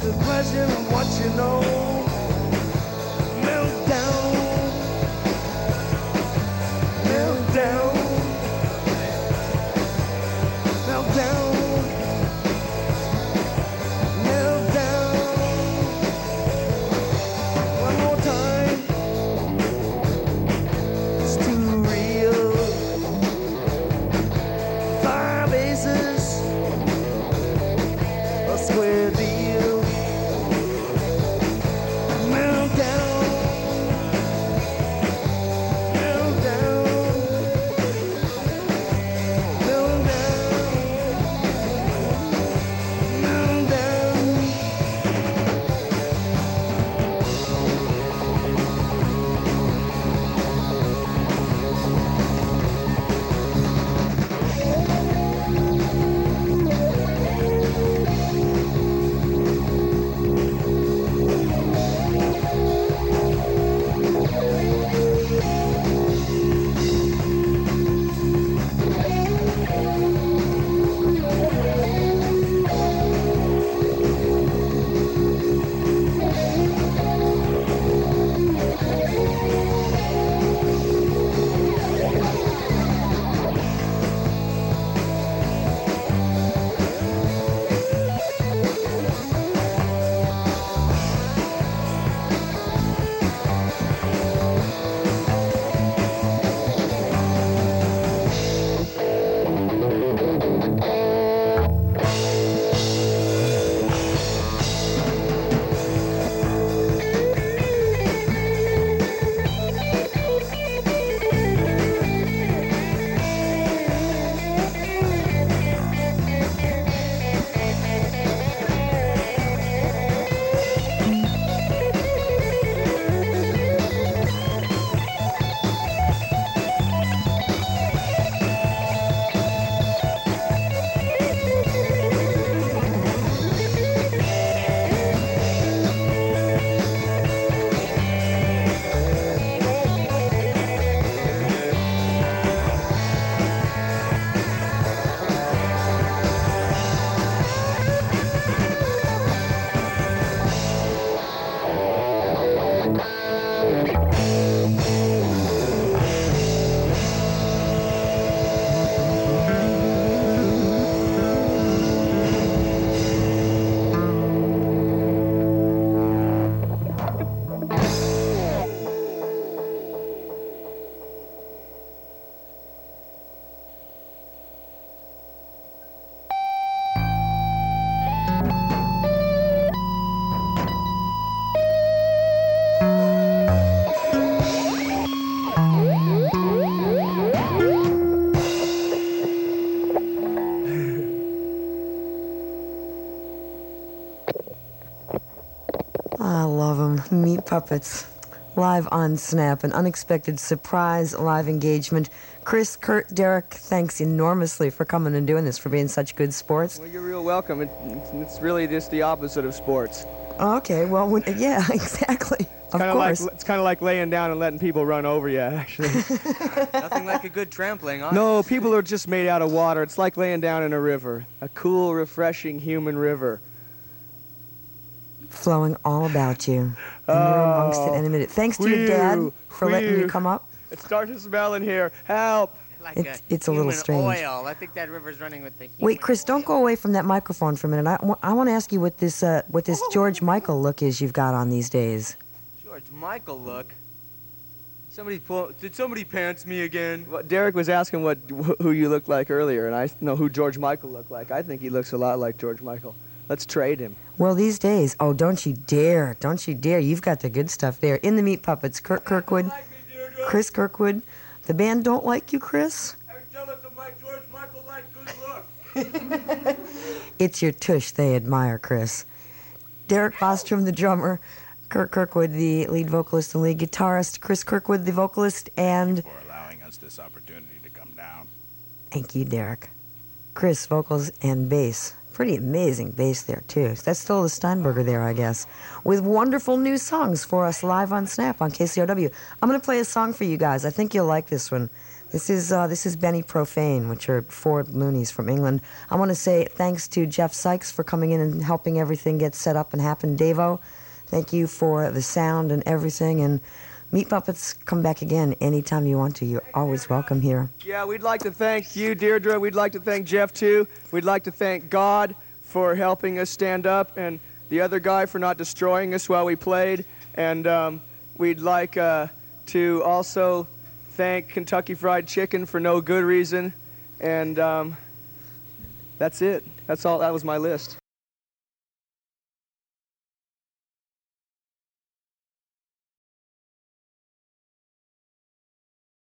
the question of what you know. Meltdown, meltdown, meltdown, meltdown. One more time. It's too real. 5 aces, a square deal. Meltdown, meltdown, meltdown, meltdown. I love them. Meat Puppets. Live on Snap, an unexpected surprise live engagement. Chris, Kurt, Derek, thanks enormously for coming and doing this, for being such good sports. Well, you're real welcome. It's really just the opposite of sports. Okay, well, yeah, exactly. Of course. It's kind of like laying down and letting people run over you, actually. Nothing like a good trampling, huh? No, people are just made out of water. It's like laying down in a river. A cool, refreshing human river. Flowing all about you. And you're amongst it any minute. Thanks to your dad for letting you come up. It's starting to smell in here. Help! Like it's a little strange. Oil. I think that river's running with the human Wait, Chris, oil. don't go away from that microphone for a minute. I want to ask you what this George Michael look is you've got on these days. George Michael look? Did somebody pants me again? Well, Derek was asking who you looked like earlier, and I know who George Michael looked like. I think he looks a lot like George Michael. Let's trade him. Well, these days, oh, don't you dare. Don't you dare. You've got the good stuff there. In the Meat Puppets, Kurt Kirkwood, Chris Kirkwood. The band don't like you, Chris? I tell it to my George Michael like good luck. It's your tush they admire, Chris. Derek Bostrom, the drummer. Kurt Kirkwood, the lead vocalist and lead guitarist. Chris Kirkwood, the vocalist, and... for allowing us this opportunity to come down. Thank you, Derek. Chris, vocals and bass. Pretty amazing bass there, too. That's still the Steinberger there, I guess. With wonderful new songs for us live on Snap on KCRW. I'm going to play a song for you guys. I think you'll like this one. This is Benny Profane, which are four loonies from England. I want to say thanks to Jeff Sykes for coming in and helping everything get set up and happen. Davo, thank you for the sound and everything. And Meat Puppets, come back again anytime you want to. You're always welcome here. Yeah, we'd like to thank you, Deirdre. We'd like to thank Jeff, too. We'd like to thank God for helping us stand up, and the other guy for not destroying us while we played. And we'd like to also thank Kentucky Fried Chicken for no good reason. And that's it. That's all. That was my list.